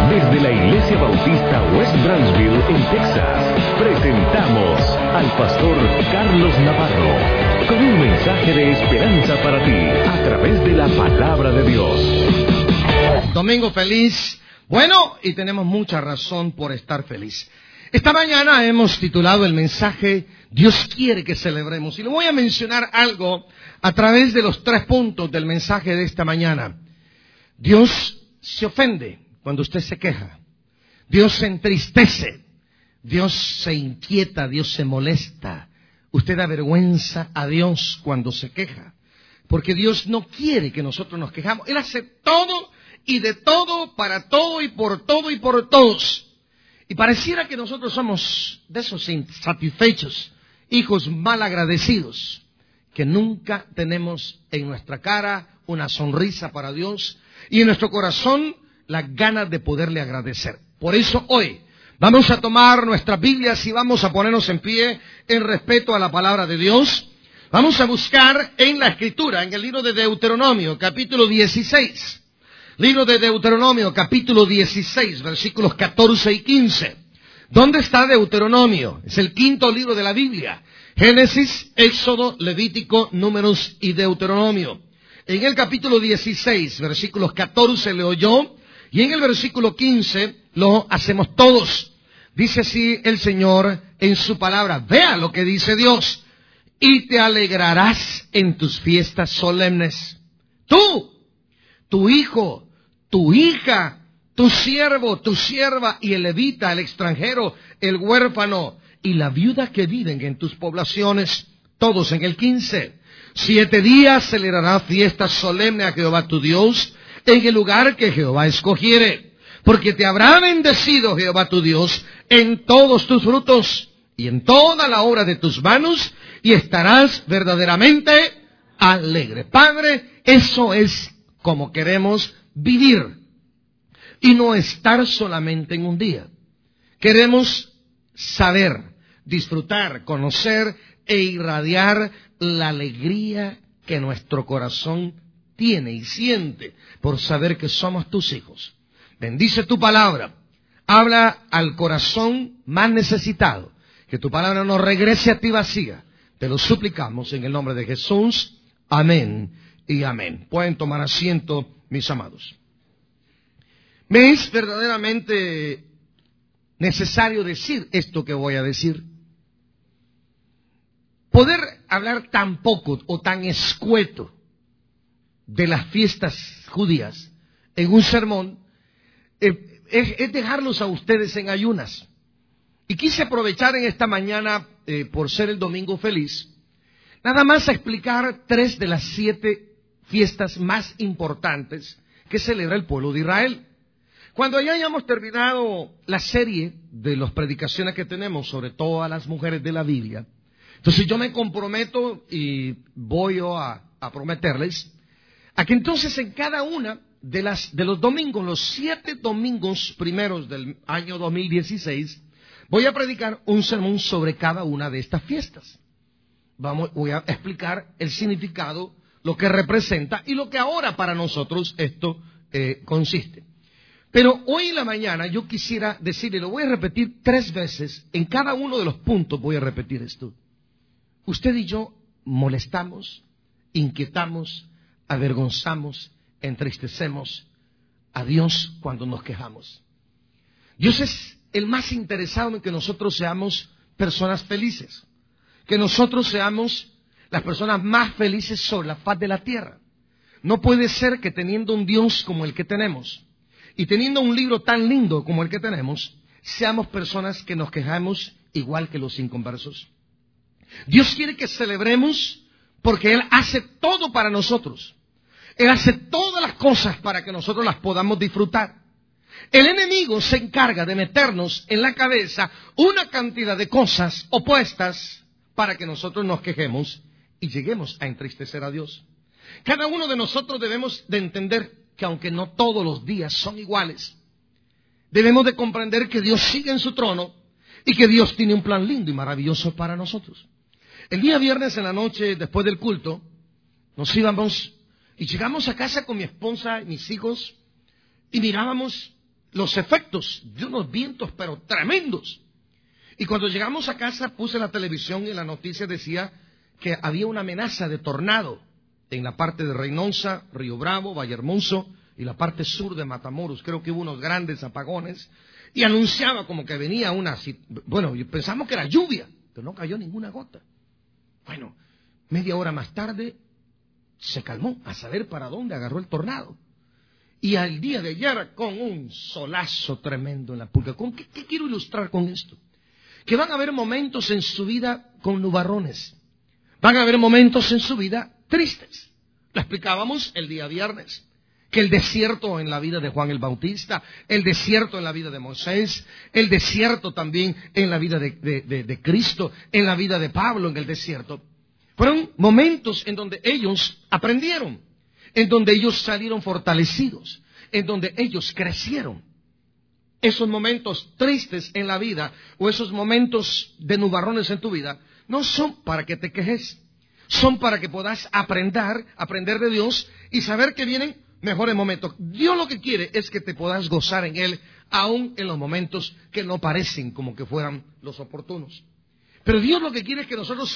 Desde la Iglesia Bautista West Branchville, en Texas, presentamos al pastor Carlos Navarro con un mensaje de esperanza para ti a través de la palabra de Dios. Domingo feliz. Bueno, y tenemos mucha razón por estar feliz. Esta mañana hemos titulado el mensaje Dios quiere que celebremos. Y le voy a mencionar algo a través de los 3 puntos del mensaje de esta mañana. Dios se ofende cuando usted se queja. Dios se entristece. Dios se inquieta. Dios se molesta. Usted avergüenza a Dios cuando se queja. Porque Dios no quiere que nosotros nos quejamos. Él hace todo y de todo, para todo y por todos. Y pareciera que nosotros somos de esos insatisfechos, hijos mal agradecidos, que nunca tenemos en nuestra cara una sonrisa para Dios y en nuestro corazón las ganas de poderle agradecer. Por eso hoy vamos a tomar nuestras Biblias y vamos a ponernos en pie en respeto a la palabra de Dios. Vamos a buscar en la Escritura, en el libro de Deuteronomio, capítulo 16. Libro de Deuteronomio, capítulo 16, versículos 14 y 15. ¿Dónde está Deuteronomio? Es el 5º libro de la Biblia. Génesis, Éxodo, Levítico, Números y Deuteronomio. En el capítulo 16, versículos 14 leo yo, y en el versículo 15 lo hacemos todos. Dice así el Señor en su palabra. Vea lo que dice Dios. Y te alegrarás en tus fiestas solemnes. Tú, tu hijo, tu hija, tu siervo, tu sierva y el levita, el extranjero, el huérfano y la viuda que viven en tus poblaciones, todos en el 15. 7 días celebrará fiesta solemne a Jehová tu Dios en el lugar que Jehová escogiere, porque te habrá bendecido Jehová tu Dios en todos tus frutos y en toda la obra de tus manos, y estarás verdaderamente alegre. Padre, eso es como queremos vivir y no estar solamente en un día. Queremos saber, disfrutar, conocer e irradiar la alegría que nuestro corazón tiene y siente por saber que somos tus hijos. Bendice tu palabra, habla al corazón más necesitado, que tu palabra no regrese a ti vacía. Te lo suplicamos en el nombre de Jesús. Amén y amén. Pueden tomar asiento, mis amados. Me es verdaderamente necesario decir esto que voy a decir. Poder hablar tan poco o tan escueto de las fiestas judías en un sermón es dejarlos a ustedes en ayunas. Y quise aprovechar en esta mañana, por ser el domingo feliz, nada más a explicar 3 de las 7 fiestas más importantes que celebra el pueblo de Israel. Cuando ya hayamos terminado la serie de las predicaciones que tenemos sobre todas las mujeres de la Biblia, entonces yo me comprometo y voy a prometerles a que entonces en cada una de los domingos, los 7 domingos primeros del año 2016, voy a predicar un sermón sobre cada una de estas fiestas. Voy a explicar el significado, lo que representa y lo que ahora para nosotros esto consiste. Pero hoy en la mañana yo quisiera decirle, lo voy a repetir 3 veces, en cada uno de los puntos voy a repetir esto. Usted y yo molestamos, inquietamos, avergonzamos, entristecemos a Dios cuando nos quejamos. Dios es el más interesado en que nosotros seamos personas felices, que nosotros seamos las personas más felices sobre la faz de la tierra. No puede ser que teniendo un Dios como el que tenemos y teniendo un libro tan lindo como el que tenemos, seamos personas que nos quejamos igual que los inconversos. Dios quiere que celebremos porque Él hace todo para nosotros. Él hace todas las cosas para que nosotros las podamos disfrutar. El enemigo se encarga de meternos en la cabeza una cantidad de cosas opuestas para que nosotros nos quejemos y lleguemos a entristecer a Dios. Cada uno de nosotros debemos de entender que aunque no todos los días son iguales, debemos de comprender que Dios sigue en su trono y que Dios tiene un plan lindo y maravilloso para nosotros. El día viernes en la noche, después del culto, nos íbamos y llegamos a casa con mi esposa y mis hijos y mirábamos los efectos de unos vientos pero tremendos. Y cuando llegamos a casa puse la televisión y la noticia decía que había una amenaza de tornado en la parte de Reynosa, Río Bravo, Vallehermoso y la parte sur de Matamoros. Creo que hubo unos grandes apagones y anunciaba como que venía bueno, pensamos que era lluvia, pero no cayó ninguna gota. Bueno, media hora más tarde se calmó, a saber para dónde agarró el tornado. Y al día de ayer con un solazo tremendo en la pulga. ¿Qué quiero ilustrar con esto? Que van a haber momentos en su vida con nubarrones. Van a haber momentos en su vida tristes. Lo explicábamos el día viernes. Que el desierto en la vida de Juan el Bautista, el desierto en la vida de Moisés, el desierto también en la vida de Cristo, en la vida de Pablo en el desierto. Fueron momentos en donde ellos aprendieron, en donde ellos salieron fortalecidos, en donde ellos crecieron. Esos momentos tristes en la vida o esos momentos de nubarrones en tu vida no son para que te quejes, son para que puedas aprender de Dios y saber que vienen mejores momentos. Dios lo que quiere es que te puedas gozar en Él, aún en los momentos que no parecen como que fueran los oportunos. Pero Dios lo que quiere es que nosotros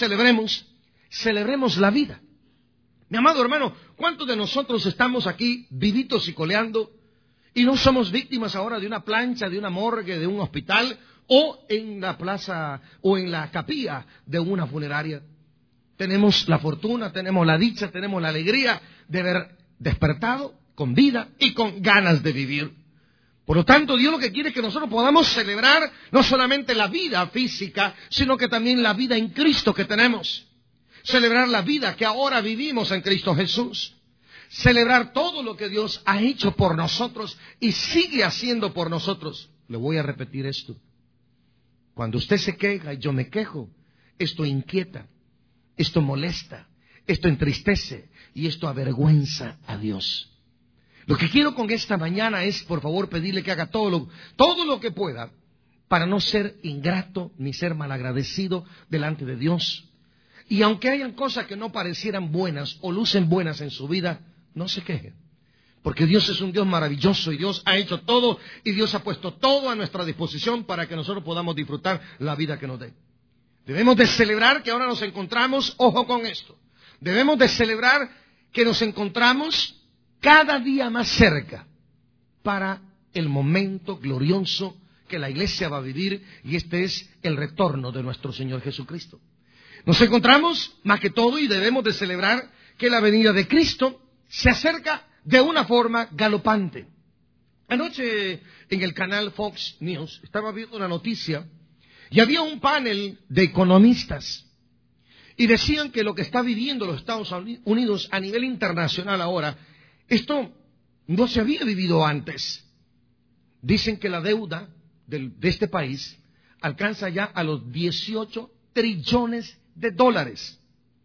celebremos la vida. Mi amado hermano, ¿cuántos de nosotros estamos aquí vivitos y coleando y no somos víctimas ahora de una plancha, de una morgue, de un hospital o en la plaza o en la capilla de una funeraria? Tenemos la fortuna, tenemos la dicha, tenemos la alegría de haber despertado con vida y con ganas de vivir. Por lo tanto, Dios lo que quiere es que nosotros podamos celebrar no solamente la vida física, sino que también la vida en Cristo que tenemos. Celebrar la vida que ahora vivimos en Cristo Jesús. Celebrar todo lo que Dios ha hecho por nosotros y sigue haciendo por nosotros. Le voy a repetir esto. Cuando usted se queja y yo me quejo, esto inquieta, esto molesta, esto entristece y esto avergüenza a Dios. Lo que quiero con esta mañana es, por favor, pedirle que haga todo lo que pueda para no ser ingrato ni ser malagradecido delante de Dios. Y aunque hayan cosas que no parecieran buenas o lucen buenas en su vida, no se quejen. Porque Dios es un Dios maravilloso y Dios ha hecho todo y Dios ha puesto todo a nuestra disposición para que nosotros podamos disfrutar la vida que nos dé. Debemos de celebrar que ahora nos encontramos, ojo con esto, debemos de celebrar que nos encontramos cada día más cerca para el momento glorioso que la iglesia va a vivir y este es el retorno de nuestro Señor Jesucristo. Nos encontramos más que todo y debemos de celebrar que la venida de Cristo se acerca de una forma galopante. Anoche en el canal Fox News estaba viendo una noticia y había un panel de economistas y decían que lo que está viviendo los Estados Unidos a nivel internacional ahora, esto no se había vivido antes. Dicen que la deuda de este país alcanza ya a los 18 trillones de dólares.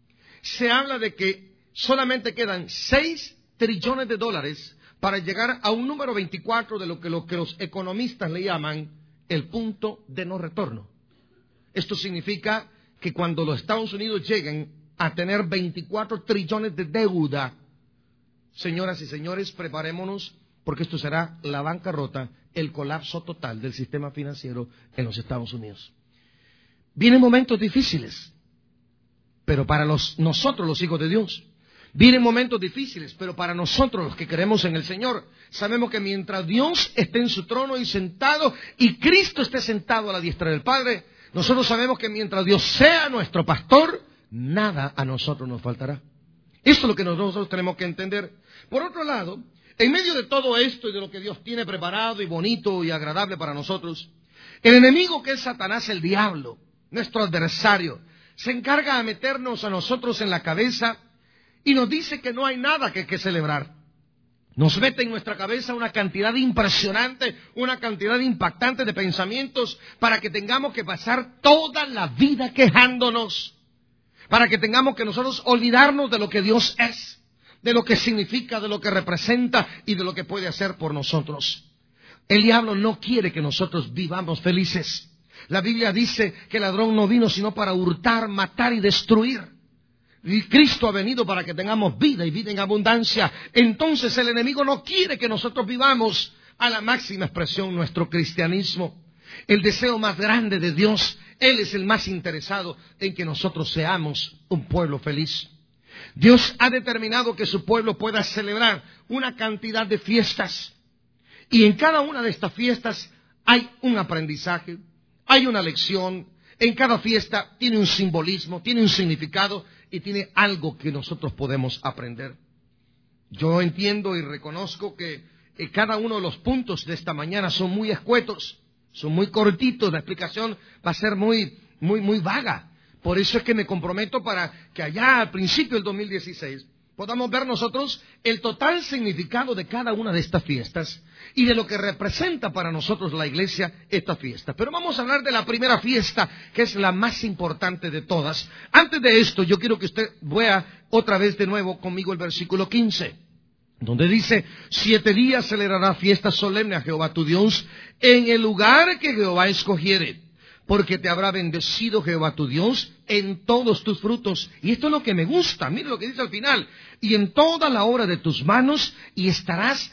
Se habla de que solamente quedan 6 trillones de dólares para llegar a un número 24 de lo que los economistas le llaman el punto de no retorno. Esto significa que cuando los Estados Unidos lleguen a tener 24 trillones de deuda, señoras y señores, preparémonos porque esto será la bancarrota, el colapso total del sistema financiero en los Estados Unidos. Vienen momentos difíciles, pero para nosotros los hijos de Dios, vienen momentos difíciles, pero para nosotros los que creemos en el Señor, sabemos que mientras Dios esté en su trono y sentado, y Cristo esté sentado a la diestra del Padre, nosotros sabemos que mientras Dios sea nuestro pastor, nada a nosotros nos faltará. Esto es lo que nosotros tenemos que entender. Por otro lado, en medio de todo esto y de lo que Dios tiene preparado y bonito y agradable para nosotros, el enemigo que es Satanás, el diablo, nuestro adversario, se encarga de meternos a nosotros en la cabeza y nos dice que no hay nada que celebrar. Nos mete en nuestra cabeza una cantidad impresionante, una cantidad impactante de pensamientos para que tengamos que pasar toda la vida quejándonos, para que tengamos que nosotros olvidarnos de lo que Dios es, de lo que significa, de lo que representa y de lo que puede hacer por nosotros. El diablo no quiere que nosotros vivamos felices. La Biblia dice que el ladrón no vino sino para hurtar, matar y destruir. Y Cristo ha venido para que tengamos vida y vida en abundancia. Entonces el enemigo no quiere que nosotros vivamos a la máxima expresión nuestro cristianismo. El deseo más grande de Dios, Él es el más interesado en que nosotros seamos un pueblo feliz. Dios ha determinado que su pueblo pueda celebrar una cantidad de fiestas. Y en cada una de estas fiestas hay un aprendizaje, hay una lección. En cada fiesta tiene un simbolismo, tiene un significado y tiene algo que nosotros podemos aprender. Yo entiendo y reconozco que cada uno de los puntos de esta mañana son muy escuetos, son muy cortitos, la explicación va a ser muy vaga. Por eso es que me comprometo para que allá al principio del 2016 podamos ver nosotros el total significado de cada una de estas fiestas y de lo que representa para nosotros la iglesia esta fiesta. Pero vamos a hablar de la primera fiesta, que es la más importante de todas. Antes de esto, yo quiero que usted vea otra vez de nuevo conmigo el versículo 15, donde dice: 7 días celebrará fiesta solemne a Jehová tu Dios en el lugar que Jehová escogiere, porque te habrá bendecido Jehová tu Dios en todos tus frutos. Y esto es lo que me gusta, mire lo que dice al final: y en toda la obra de tus manos, y estarás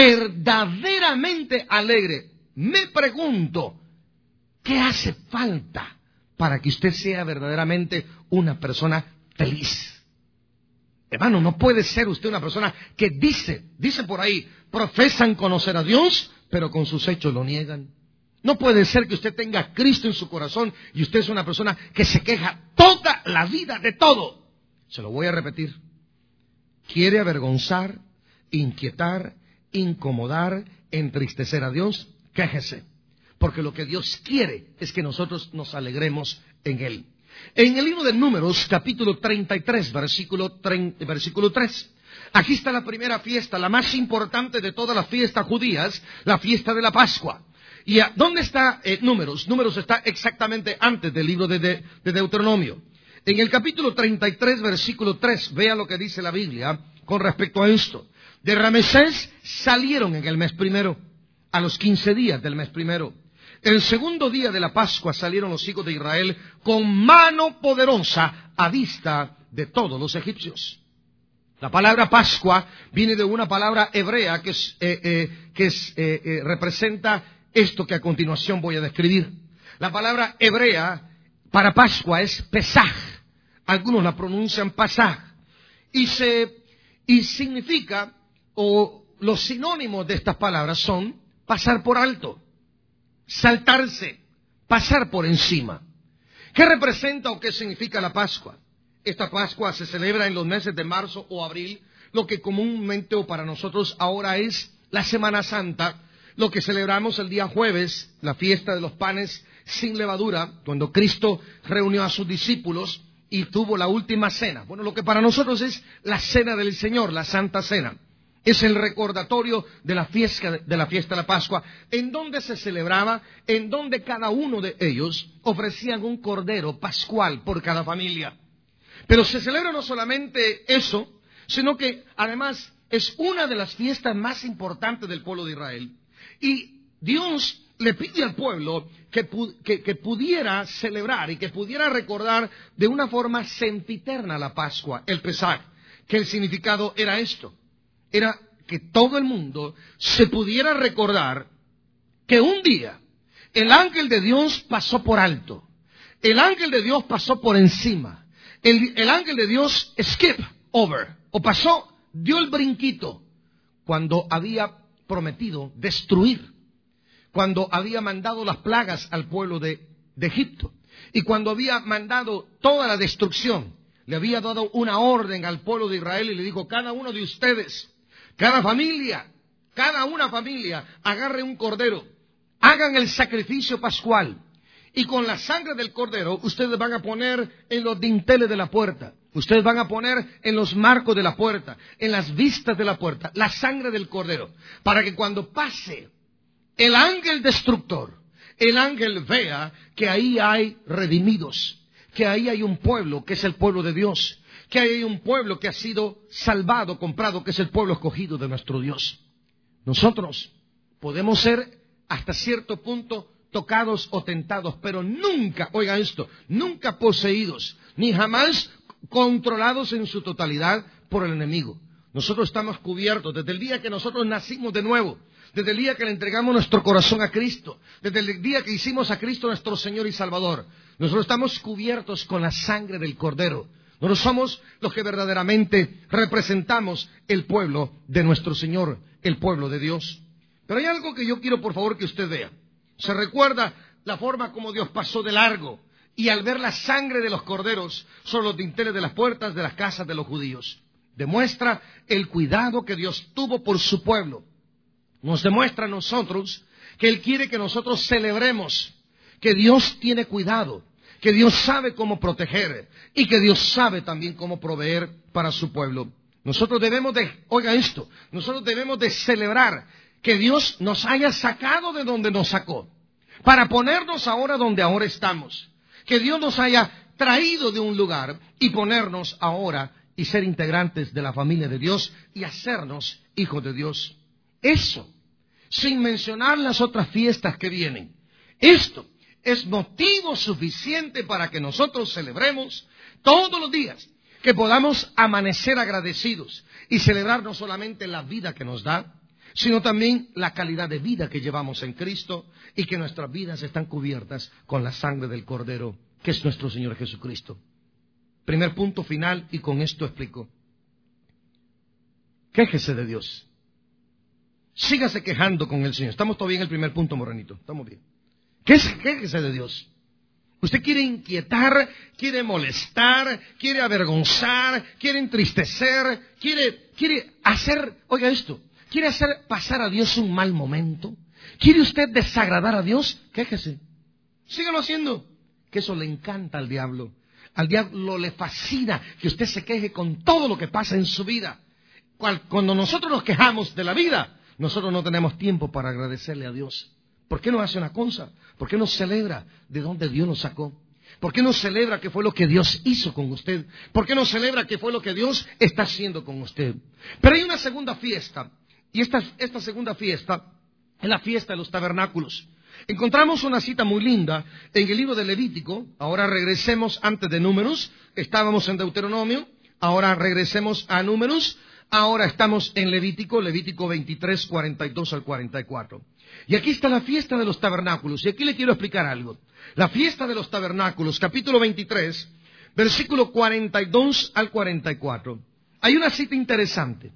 verdaderamente alegre. Me pregunto, ¿qué hace falta para que usted sea verdaderamente una persona feliz? Hermano, no puede ser usted una persona que dice por ahí, profesan conocer a Dios, pero con sus hechos lo niegan. No puede ser que usted tenga a Cristo en su corazón y usted es una persona que se queja toda la vida de todo. Se lo voy a repetir. ¿Quiere avergonzar, inquietar, incomodar, entristecer a Dios? Quéjese. Porque lo que Dios quiere es que nosotros nos alegremos en Él. En el libro de Números, capítulo 33, versículo 3. Aquí está la primera fiesta, la más importante de todas las fiestas judías, la fiesta de la Pascua. ¿Y dónde está Números? Números está exactamente antes del libro de Deuteronomio. En el capítulo 33, versículo 3, vea lo que dice la Biblia con respecto a esto. De Ramesés salieron en el mes primero, a los 15 días del mes primero. El segundo día de la Pascua salieron los hijos de Israel con mano poderosa a vista de todos los egipcios. La palabra Pascua viene de una palabra hebrea que representa esto que a continuación voy a describir. La palabra hebrea para Pascua es Pesaj. Algunos la pronuncian Pasaj. Y significa, o los sinónimos de estas palabras son pasar por alto, saltarse, pasar por encima. ¿Qué representa o qué significa la Pascua? Esta Pascua se celebra en los meses de marzo o abril, lo que comúnmente o para nosotros ahora es la Semana Santa, lo que celebramos el día jueves, la fiesta de los panes sin levadura, cuando Cristo reunió a sus discípulos y tuvo la última cena. Bueno, lo que para nosotros es la cena del Señor, la Santa Cena. Es el recordatorio de la fiesta de la Pascua, en donde se celebraba, en donde cada uno de ellos ofrecían un cordero pascual por cada familia. Pero se celebra no solamente eso, sino que además es una de las fiestas más importantes del pueblo de Israel. Y Dios le pide al pueblo que pudiera celebrar y que pudiera recordar de una forma sempiterna la Pascua, el Pesaj, que el significado era esto. Era que todo el mundo se pudiera recordar que un día el ángel de Dios pasó por alto, el ángel de Dios pasó por encima, el ángel de Dios skip over, o pasó, dio el brinquito, cuando había prometido destruir, cuando había mandado las plagas al pueblo de Egipto, y cuando había mandado toda la destrucción, le había dado una orden al pueblo de Israel y le dijo: cada uno de ustedes, cada una familia, agarre un cordero, hagan el sacrificio pascual, y con la sangre del cordero ustedes van a poner en los dinteles de la puerta, ustedes van a poner en los marcos de la puerta, en las vistas de la puerta, la sangre del cordero, para que cuando pase el ángel destructor, el ángel vea que ahí hay redimidos, que ahí hay un pueblo que es el pueblo de Dios, que hay un pueblo que ha sido salvado, comprado, que es el pueblo escogido de nuestro Dios. Nosotros podemos ser hasta cierto punto tocados o tentados, pero nunca, oiga esto, nunca poseídos, ni jamás controlados en su totalidad por el enemigo. Nosotros estamos cubiertos desde el día que nosotros nacimos de nuevo. desde el día que le entregamos nuestro corazón a Cristo, desde el día que hicimos a Cristo nuestro Señor y Salvador. Nosotros estamos cubiertos con la sangre del Cordero. Nosotros somos los que verdaderamente representamos el pueblo de nuestro Señor, el pueblo de Dios. Pero hay algo que yo quiero, por favor, que usted vea. Se recuerda la forma como Dios pasó de largo, y al ver la sangre de los corderos sobre los dinteles de las puertas de las casas de los judíos, demuestra el cuidado que Dios tuvo por su pueblo. Nos demuestra a nosotros que Él quiere que nosotros celebremos, que Dios tiene cuidado, que Dios sabe cómo proteger y que Dios sabe también cómo proveer para su pueblo. Nosotros debemos de celebrar que Dios nos haya sacado de donde nos sacó, para ponernos ahora donde ahora estamos. Que Dios nos haya traído de un lugar y ponernos ahora y ser integrantes de la familia de Dios y hacernos hijos de Dios. Eso, sin mencionar las otras fiestas que vienen. Esto es motivo suficiente para que nosotros celebremos todos los días, que podamos amanecer agradecidos y celebrar no solamente la vida que nos da, sino también la calidad de vida que llevamos en Cristo y que nuestras vidas están cubiertas con la sangre del Cordero, que es nuestro Señor Jesucristo. Primer punto final, y con esto explico. Quéjese de Dios. Sígase quejando con el Señor. Estamos todavía en el primer punto, Morenito. Estamos bien. Quéjese de Dios. Usted quiere inquietar, quiere molestar, quiere avergonzar, quiere entristecer, quiere hacer, oiga esto, quiere hacer pasar a Dios un mal momento. ¿Quiere usted desagradar a Dios? Quéjese. Sígalo haciendo. Que eso le encanta al diablo. Al diablo le fascina que usted se queje con todo lo que pasa en su vida. Cuando nosotros nos quejamos de la vida, nosotros no tenemos tiempo para agradecerle a Dios. ¿Por qué no hace una cosa? ¿Por qué no celebra de dónde Dios nos sacó? ¿Por qué no celebra qué fue lo que Dios hizo con usted? ¿Por qué no celebra qué fue lo que Dios está haciendo con usted? Pero hay una segunda fiesta, y esta segunda fiesta es la fiesta de los tabernáculos. Encontramos una cita muy linda en el libro de Levítico. Ahora regresemos antes de Números. Estábamos en Deuteronomio. Ahora regresemos a Números. Ahora estamos en Levítico 23, 42 al 44. Y aquí está la fiesta de los tabernáculos. Y aquí le quiero explicar algo. La fiesta de los tabernáculos, capítulo 23, versículo 42 al 44. Hay una cita interesante.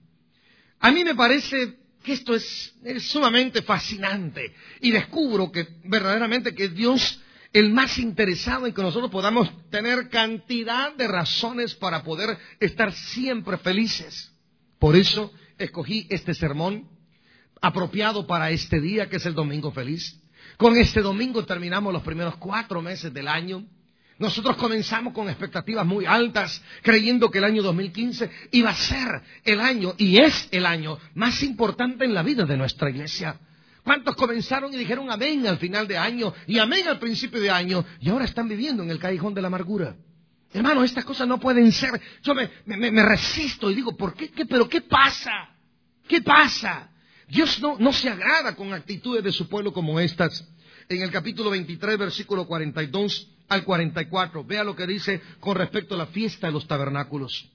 A mí me parece que esto es sumamente fascinante. Y descubro que verdaderamente que Dios el más interesado en que nosotros podamos tener cantidad de razones para poder estar siempre felices. Por eso escogí este sermón apropiado para este día, que es el Domingo Feliz. Con este domingo terminamos los primeros 4 meses del año. Nosotros comenzamos con expectativas muy altas, creyendo que el año 2015 iba a ser el año, y es el año más importante en la vida de nuestra iglesia. ¿Cuántos comenzaron y dijeron amén al final de año y amén al principio de año, y ahora están viviendo en el callejón de la amargura? Hermano, estas cosas no pueden ser. Yo me resisto y digo, ¿por qué? ¿Pero qué pasa? ¿Qué pasa? Dios no se agrada con actitudes de su pueblo como estas. En el capítulo 23, versículo 42 al 44, vea lo que dice con respecto a la fiesta de los tabernáculos.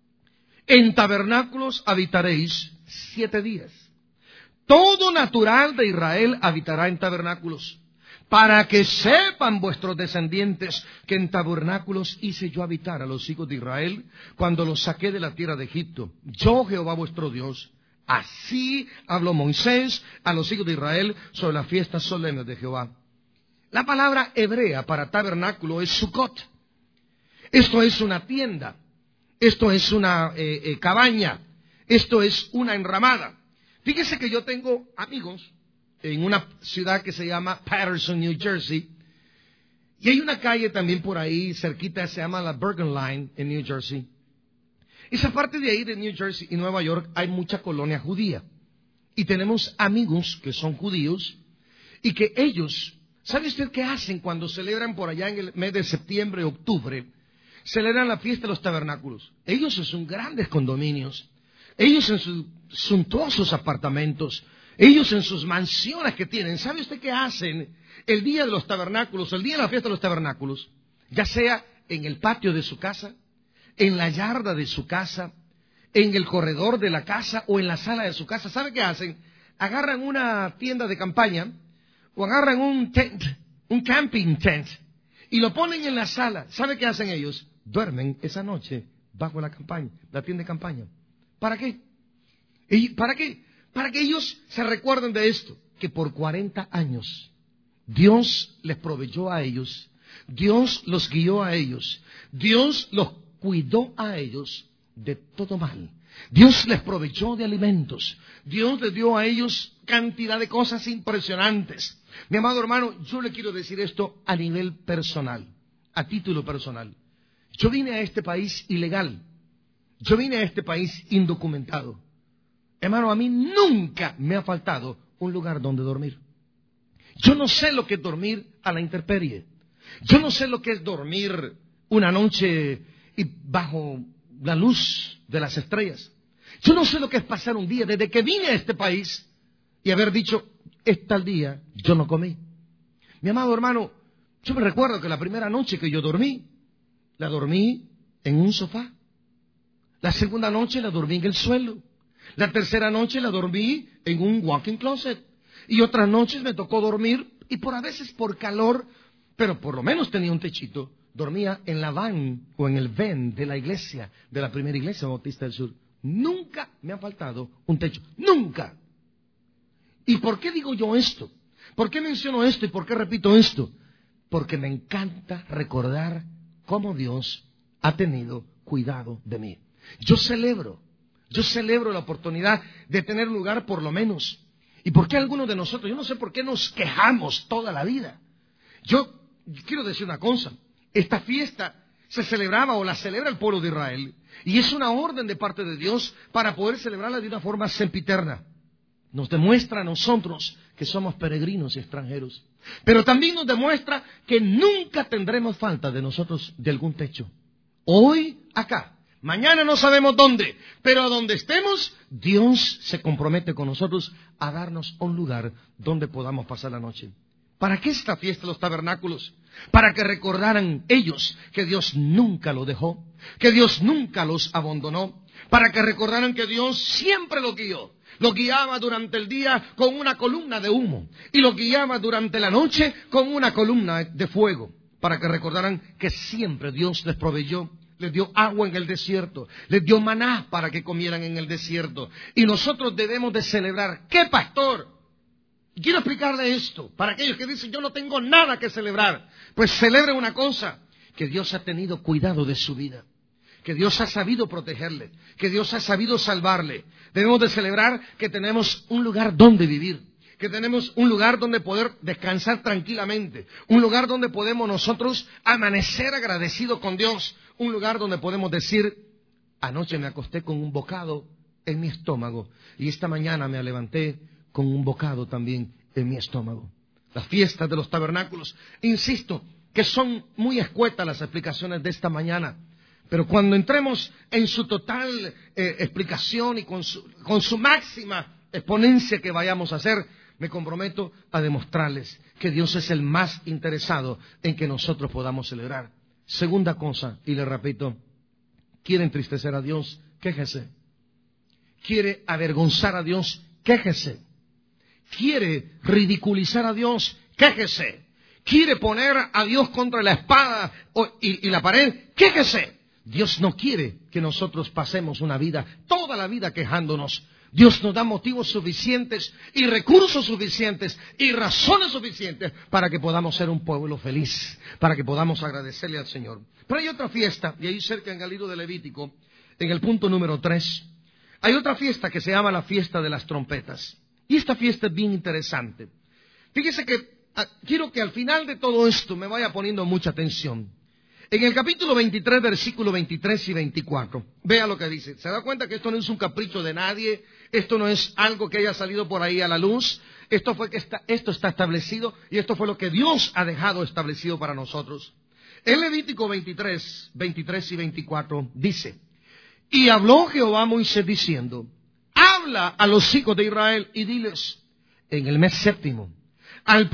En tabernáculos habitaréis 7 días. Todo natural de Israel habitará en tabernáculos, para que sepan vuestros descendientes que en tabernáculos hice yo habitar a los hijos de Israel cuando los saqué de la tierra de Egipto. Yo, Jehová vuestro Dios. Así habló Moisés a los hijos de Israel sobre las fiestas solemnes de Jehová. La palabra hebrea para tabernáculo es Sukkot. Esto es una tienda. Esto es una cabaña. Esto es una enramada. Fíjese que yo tengo amigos en una ciudad que se llama Patterson, New Jersey. Y hay una calle también por ahí cerquita, se llama la Bergen Line en New Jersey. Esa parte de ahí de New Jersey y Nueva York hay mucha colonia judía. Y tenemos amigos que son judíos y que ellos, ¿sabe usted qué hacen cuando celebran por allá en el mes de septiembre, octubre? Celebran la fiesta de los tabernáculos. Ellos en sus grandes condominios, ellos en sus suntuosos apartamentos, ellos en sus mansiones que tienen. ¿Sabe usted qué hacen el día de los tabernáculos, el día de la fiesta de los tabernáculos? Ya sea en el patio de su casa, en la yarda de su casa, en el corredor de la casa o en la sala de su casa. ¿Sabe qué hacen? agarran una tienda de campaña o agarran un tent, un camping tent, y lo ponen en la sala. ¿Sabe qué hacen ellos? Duermen esa noche bajo la tienda de campaña. ¿Para qué? ¿Para qué? Para que ellos se recuerden de esto, que por 40 años Dios les proveyó a ellos, Dios los guió a ellos, Dios los cuidó a ellos de todo mal. Dios les proveyó de alimentos, Dios les dio a ellos cantidad de cosas impresionantes. Mi amado hermano, yo le quiero decir esto a nivel personal, a título personal. Yo vine a este país ilegal, yo vine a este país indocumentado. Hermano, a mí nunca me ha faltado un lugar donde dormir. Yo no sé lo que es dormir a la intemperie. Yo no sé lo que es dormir una noche y bajo la luz de las estrellas. Yo no sé lo que es pasar un día desde que vine a este país y haber dicho, tal día yo no comí. Mi amado hermano, yo me recuerdo que la primera noche que yo dormí, la dormí en un sofá. La segunda noche la dormí en el suelo. La tercera noche la dormí en un walk-in closet. Y otras noches me tocó dormir, y a veces por calor, pero por lo menos tenía un techito, dormía en la van o en el van de la iglesia, de la primera iglesia bautista del sur. Nunca me ha faltado un techo. ¡Nunca! ¿Y por qué digo yo esto? ¿Por qué menciono esto y por qué repito esto? Porque me encanta recordar cómo Dios ha tenido cuidado de mí. Yo celebro la oportunidad de tener lugar por lo menos. ¿Y por qué algunos de nosotros? Yo no sé por qué nos quejamos toda la vida. Yo quiero decir una cosa. Esta fiesta se celebraba o la celebra el pueblo de Israel. Y es una orden de parte de Dios para poder celebrarla de una forma sempiterna. Nos demuestra a nosotros que somos peregrinos y extranjeros. Pero también nos demuestra que nunca tendremos falta de nosotros de algún techo. Hoy acá. Mañana no sabemos dónde, pero a donde estemos, Dios se compromete con nosotros a darnos un lugar donde podamos pasar la noche. ¿Para qué esta fiesta de los tabernáculos? Para que recordaran ellos que Dios nunca los dejó, que Dios nunca los abandonó, para que recordaran que Dios siempre los guió. Los guiaba durante el día con una columna de humo y los guiaba durante la noche con una columna de fuego, para que recordaran que siempre Dios les proveyó. Les dio agua en el desierto, les dio maná para que comieran en el desierto. Y nosotros debemos de celebrar. ¿Qué, pastor? Quiero explicarle esto para aquellos que dicen, yo no tengo nada que celebrar. Pues celebre una cosa, que Dios ha tenido cuidado de su vida, que Dios ha sabido protegerle, que Dios ha sabido salvarle. Debemos de celebrar que tenemos un lugar donde vivir, que tenemos un lugar donde poder descansar tranquilamente, un lugar donde podemos nosotros amanecer agradecidos con Dios, un lugar donde podemos decir, anoche me acosté con un bocado en mi estómago y esta mañana me levanté con un bocado también en mi estómago. Las fiestas de los tabernáculos, insisto, que son muy escuetas las explicaciones de esta mañana, pero cuando entremos en su total explicación y con su máxima exponencia que vayamos a hacer, me comprometo a demostrarles que Dios es el más interesado en que nosotros podamos celebrar. Segunda cosa, y le repito, quiere entristecer a Dios, quéjese. Quiere avergonzar a Dios, quéjese. Quiere ridiculizar a Dios, quéjese. Quiere poner a Dios contra la espada y la pared, quéjese. Dios no quiere que nosotros pasemos una vida, toda la vida quejándonos. Dios nos da motivos suficientes y recursos suficientes y razones suficientes para que podamos ser un pueblo feliz, para que podamos agradecerle al Señor. Pero hay otra fiesta, y ahí cerca en el libro de Levítico, en el punto número 3, hay otra fiesta que se llama la fiesta de las trompetas. Y esta fiesta es bien interesante. Fíjese que quiero que al final de todo esto me vaya poniendo mucha atención. En el capítulo 23, versículos 23 y 24, vea lo que dice. ¿Se da cuenta que esto no es un capricho de nadie? Esto no es algo que haya salido por ahí a la luz. Esto está establecido y esto fue lo que Dios ha dejado establecido para nosotros. En Levítico 23, 23 y 24 dice, y habló Jehová a Moisés diciendo, habla a los hijos de Israel y diles, en el mes séptimo, al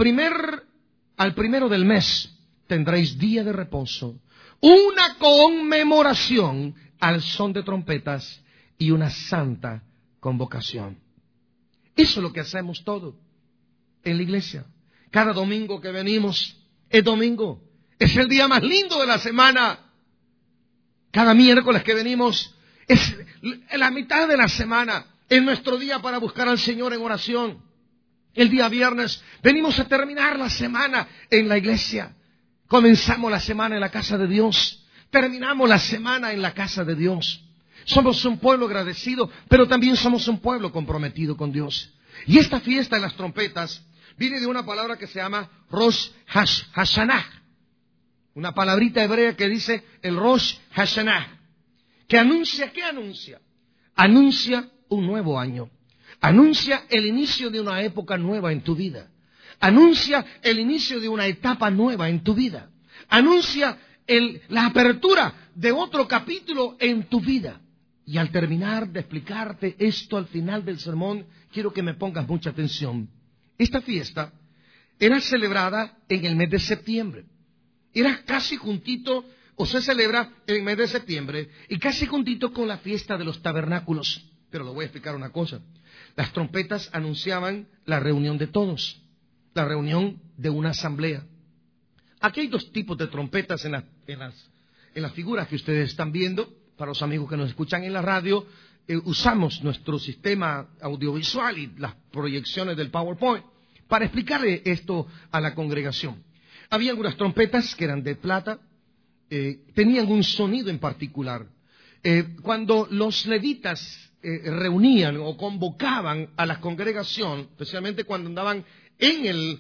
primero del mes tendréis día de reposo, una conmemoración al son de trompetas y una santa convocación. Eso es lo que hacemos todo en la iglesia. Cada domingo que venimos es domingo. Es el día más lindo de la semana. Cada miércoles que venimos es la mitad de la semana. Es nuestro día para buscar al Señor en oración. El día viernes venimos a terminar la semana en la iglesia. Comenzamos la semana en la casa de Dios. Terminamos la semana en la casa de Dios. Somos un pueblo agradecido, pero también somos un pueblo comprometido con Dios. Y esta fiesta de las trompetas viene de una palabra que se llama Rosh Hashanah. Una palabrita hebrea que dice el Rosh Hashanah. Que anuncia, ¿qué anuncia? Anuncia un nuevo año. Anuncia el inicio de una época nueva en tu vida. Anuncia el inicio de una etapa nueva en tu vida. Anuncia la apertura de otro capítulo en tu vida. Y al terminar de explicarte esto al final del sermón, quiero que me pongas mucha atención. Esta fiesta era celebrada en el mes de septiembre. Era casi juntito, o se celebra en el mes de septiembre, y casi juntito con la fiesta de los tabernáculos. Pero le voy a explicar una cosa. Las trompetas anunciaban la reunión de todos, la reunión de una asamblea. Aquí hay dos tipos de trompetas en las figuras que ustedes están viendo. Para los amigos que nos escuchan en la radio, usamos nuestro sistema audiovisual y las proyecciones del PowerPoint para explicarle esto a la congregación. Había algunas trompetas que eran de plata, tenían un sonido en particular. Cuando los levitas reunían o convocaban a la congregación, especialmente cuando andaban en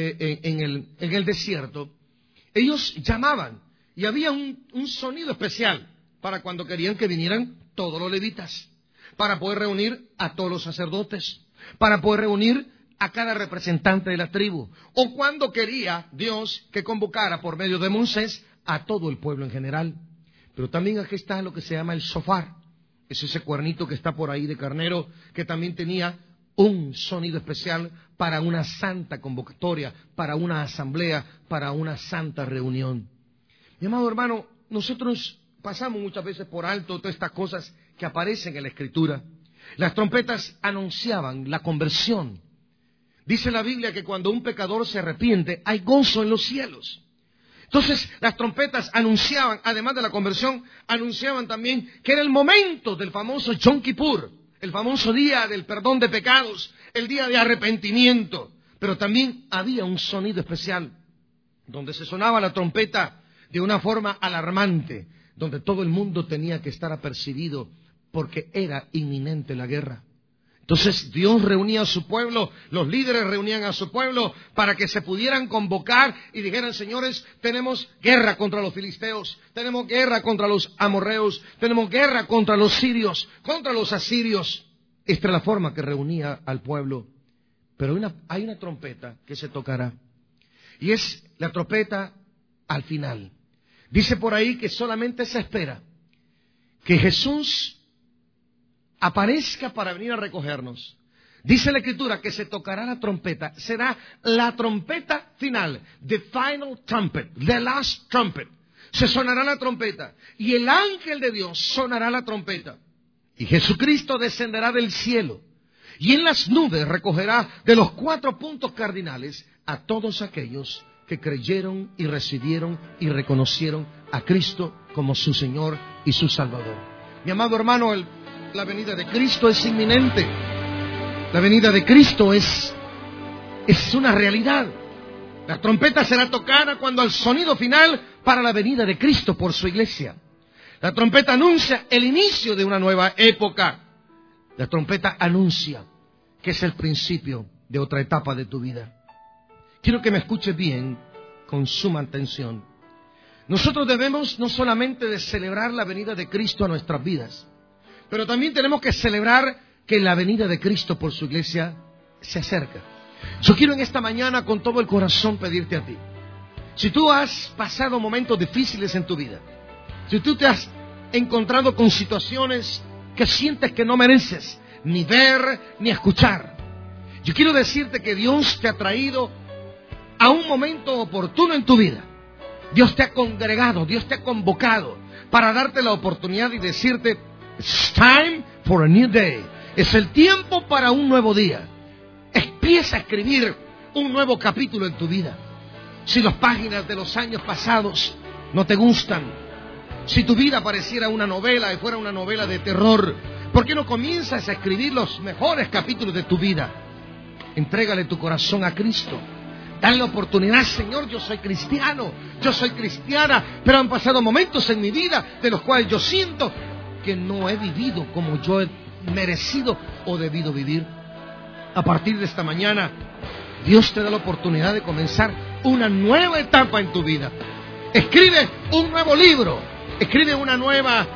el desierto, ellos llamaban y había un sonido especial para cuando querían que vinieran todos los levitas, para poder reunir a todos los sacerdotes, para poder reunir a cada representante de la tribu, o cuando quería Dios que convocara por medio de Moisés a todo el pueblo en general. Pero también aquí está lo que se llama el shofar, es ese cuernito que está por ahí de carnero, que también tenía un sonido especial para una santa convocatoria, para una asamblea, para una santa reunión. Mi amado hermano, nosotros pasamos muchas veces por alto todas estas cosas que aparecen en la Escritura. Las trompetas anunciaban la conversión. Dice la Biblia que cuando un pecador se arrepiente, hay gozo en los cielos. Entonces, las trompetas anunciaban, además de la conversión, anunciaban también que era el momento del famoso Yom Kippur, el famoso día del perdón de pecados, el día de arrepentimiento. Pero también había un sonido especial, donde se sonaba la trompeta de una forma alarmante, donde todo el mundo tenía que estar apercibido porque era inminente la guerra. Entonces Dios reunía a su pueblo, los líderes reunían a su pueblo para que se pudieran convocar y dijeran: señores, tenemos guerra contra los filisteos, tenemos guerra contra los amorreos, tenemos guerra contra los sirios, contra los asirios. Esta es la forma que reunía al pueblo. Pero hay una trompeta que se tocará, y es la trompeta al final. Dice por ahí que solamente se espera que Jesús aparezca para venir a recogernos. Dice la Escritura que se tocará la trompeta. Será la trompeta final, the final trumpet, the last trumpet. Se sonará la trompeta y el ángel de Dios sonará la trompeta. Y Jesucristo descenderá del cielo y en las nubes recogerá de los 4 puntos cardinales a todos aquellos que creyeron y recibieron y reconocieron a Cristo como su Señor y su Salvador. Mi amado hermano, la venida de Cristo es inminente. La venida de Cristo es una realidad. La trompeta será tocada cuando el sonido final para la venida de Cristo por su iglesia. La trompeta anuncia el inicio de una nueva época. La trompeta anuncia que es el principio de otra etapa de tu vida. Quiero que me escuches bien, con suma atención. Nosotros debemos no solamente de celebrar la venida de Cristo a nuestras vidas, pero también tenemos que celebrar que la venida de Cristo por su iglesia se acerca. Yo quiero en esta mañana con todo el corazón pedirte a ti, si tú has pasado momentos difíciles en tu vida, si tú te has encontrado con situaciones que sientes que no mereces ni ver ni escuchar, yo quiero decirte que Dios te ha traído a un momento oportuno en tu vida. Dios te ha congregado, Dios te ha convocado para darte la oportunidad y decirte: it's time for a new day. Es el tiempo para un nuevo día. Empieza a escribir un nuevo capítulo en tu vida. Si las páginas de los años pasados no te gustan, si tu vida pareciera una novela y fuera una novela de terror, ¿por qué no comienzas a escribir los mejores capítulos de tu vida? Entrégale tu corazón a Cristo. Dale la oportunidad. Señor, yo soy cristiano, yo soy cristiana, pero han pasado momentos en mi vida de los cuales yo siento que no he vivido como yo he merecido o debido vivir. A partir de esta mañana, Dios te da la oportunidad de comenzar una nueva etapa en tu vida. Escribe un nuevo libro, escribe una nueva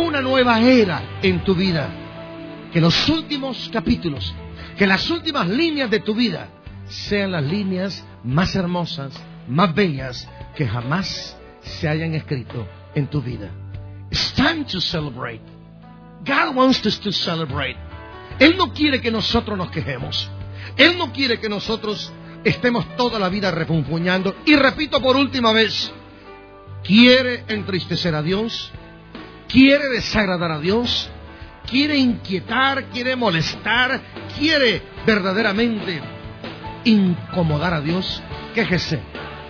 era en tu vida. Que los últimos capítulos, que las últimas líneas de tu vida sean las líneas más hermosas, más bellas que jamás se hayan escrito en tu vida. It's time to celebrate. God wants us to celebrate. Él no quiere que nosotros nos quejemos. Él no quiere que nosotros estemos toda la vida refunfuñando. Y repito por última vez, quiere entristecer a Dios, quiere desagradar a Dios, quiere inquietar, quiere molestar, quiere verdaderamente incomodar a Dios. Quéjese.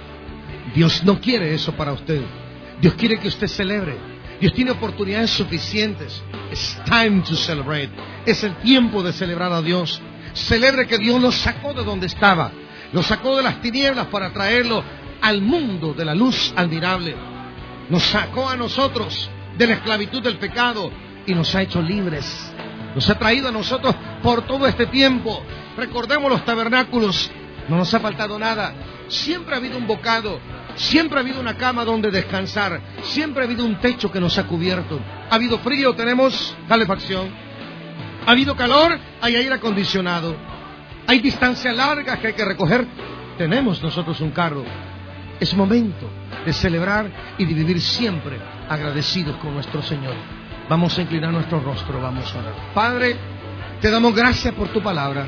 Dios no quiere eso para usted. Dios quiere que usted celebre. Dios tiene oportunidades suficientes. It's time to celebrate. Es el tiempo de celebrar a Dios. Celebre que Dios lo sacó de donde estaba. Lo sacó de las tinieblas para traerlo al mundo de la luz admirable. Nos sacó a nosotros de la esclavitud del pecado y nos ha hecho libres. Nos ha traído a nosotros por todo este tiempo. Recordemos los tabernáculos. No nos ha faltado nada. Siempre ha habido un bocado. Siempre ha habido una cama donde descansar. Siempre ha habido un techo que nos ha cubierto. Ha habido frío, tenemos calefacción. Ha habido calor, hay aire acondicionado. Hay distancias largas que hay que recoger. Tenemos nosotros un carro. Es momento de celebrar y de vivir siempre agradecidos con nuestro Señor. Vamos a inclinar nuestro rostro, vamos a orar. Padre, te damos gracias por tu palabra.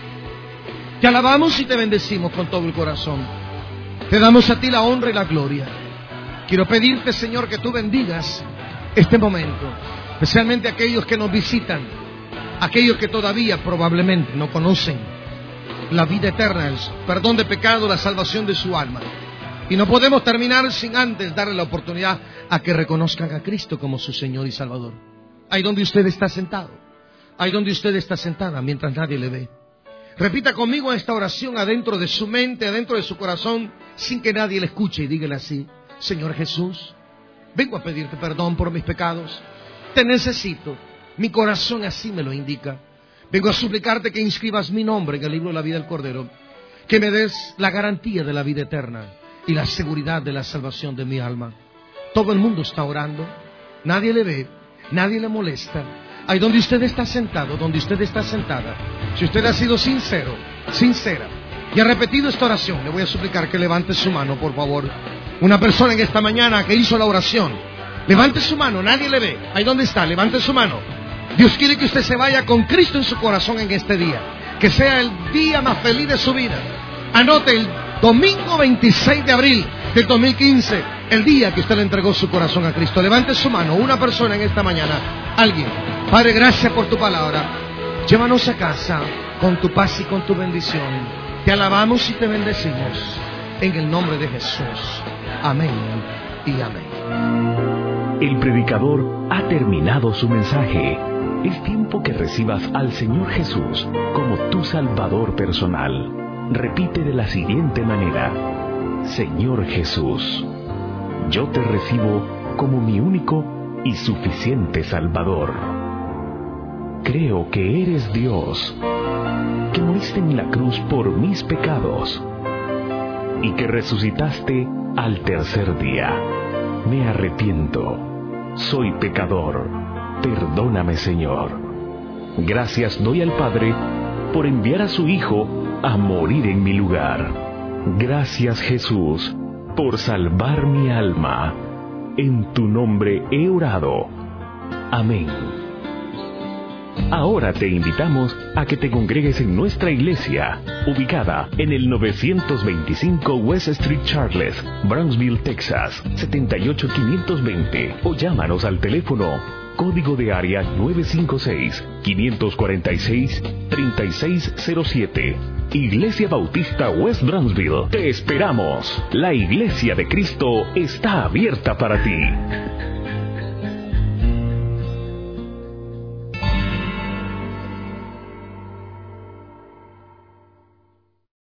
Te alabamos y te bendecimos con todo el corazón. Te damos a ti la honra y la gloria. Quiero pedirte, Señor, que tú bendigas este momento, especialmente aquellos que nos visitan, aquellos que todavía probablemente no conocen la vida eterna, el perdón de pecado, la salvación de su alma. Y no podemos terminar sin antes darle la oportunidad a que reconozcan a Cristo como su Señor y Salvador. Ahí donde usted está sentado, ahí donde usted está sentada, mientras nadie le ve. Repita conmigo esta oración adentro de su mente, adentro de su corazón, sin que nadie le escuche, y dígale así: Señor Jesús, vengo a pedirte perdón por mis pecados. Te necesito, mi corazón así me lo indica. Vengo a suplicarte que inscribas mi nombre en el libro de la vida del Cordero, que me des la garantía de la vida eterna y la seguridad de la salvación de mi alma. Todo el mundo está orando, nadie le ve, nadie le molesta. Ahí donde usted está sentado, donde usted está sentada, si usted ha sido sincero, sincera, y ha repetido esta oración, le voy a suplicar que levante su mano, por favor. Una persona en esta mañana que hizo la oración, levante su mano, nadie le ve. Ahí donde está, levante su mano. Dios quiere que usted se vaya con Cristo en su corazón en este día, que sea el día más feliz de su vida. Anote el domingo 26 de abril del 2015, el día que usted le entregó su corazón a Cristo. Levante su mano, una persona en esta mañana, alguien. Padre, gracias por tu palabra. Llévanos a casa con tu paz y con tu bendición. Te alabamos y te bendecimos en el nombre de Jesús. Amén y amén. El predicador ha terminado su mensaje. Es tiempo que recibas al Señor Jesús como tu Salvador personal. Repite de la siguiente manera: Señor Jesús, yo te recibo como mi único y suficiente Salvador. Creo que eres Dios, que moriste en la cruz por mis pecados y que resucitaste al tercer día. Me arrepiento, soy pecador, perdóname, Señor. Gracias doy al Padre por enviar a su Hijo a morir en mi lugar. Gracias, Jesús, por salvar mi alma. En tu nombre he orado. Amén. Ahora te invitamos a que te congregues en nuestra iglesia, ubicada en el 925 West Street Charles, Brownsville, Texas, 78520, o llámanos al teléfono código de área 956-546-3607. Iglesia Bautista West Brownsville. Te esperamos. La Iglesia de Cristo está abierta para ti.